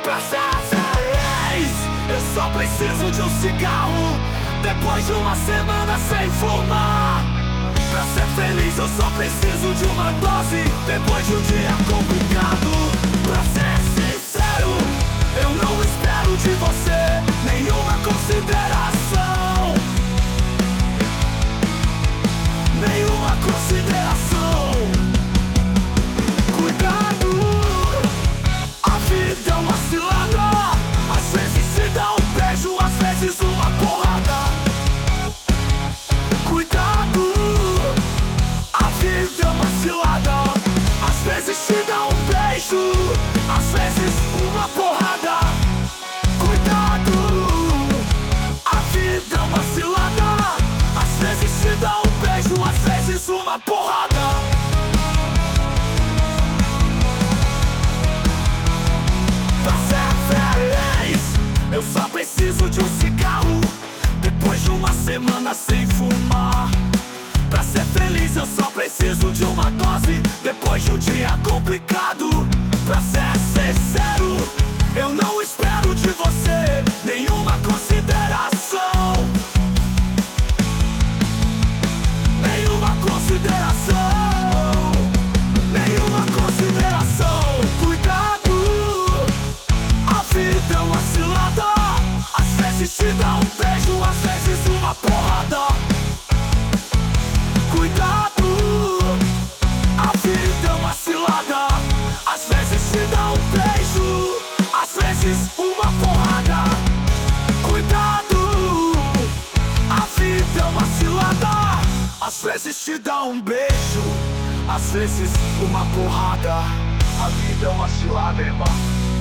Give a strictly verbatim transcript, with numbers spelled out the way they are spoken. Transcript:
Pra ser feliz, eu só preciso de um cigarro depois de uma semana sem fumar. Pra ser feliz, eu só preciso de uma dose depois de um dia complicado. Pra ser sincero, eu não espero de você nenhuma consideração. Nenhuma consideração. Cuidado, a vida é uma cilada. Às vezes se dá um beijo, às vezes uma porrada. Cuidado, a vida é uma cilada. Às vezes se dá um beijo, às vezes uma porrada. Cuidado, a vida é uma cilada. Às vezes se dá um beijo, às vezes uma porrada. Pra ser feliz, eu só preciso de um cigarro depois de uma semana sem fumar. Pra ser feliz, eu só preciso de uma dose depois de um dia complicado. Pra ser sincero, eu não espero de você nenhuma consideração. Nenhuma consideração. Nenhuma consideração. Cuidado, a vida é uma cilada. Às vezes te dá um beijo, às vezes uma porrada. Cuidado, a vida é uma cilada. Às vezes te dá um beijo, às vezes uma porrada. Cuidado, a vida é uma cilada. Às vezes te dá um beijo, às vezes uma porrada. A vida é uma cilada, irmão.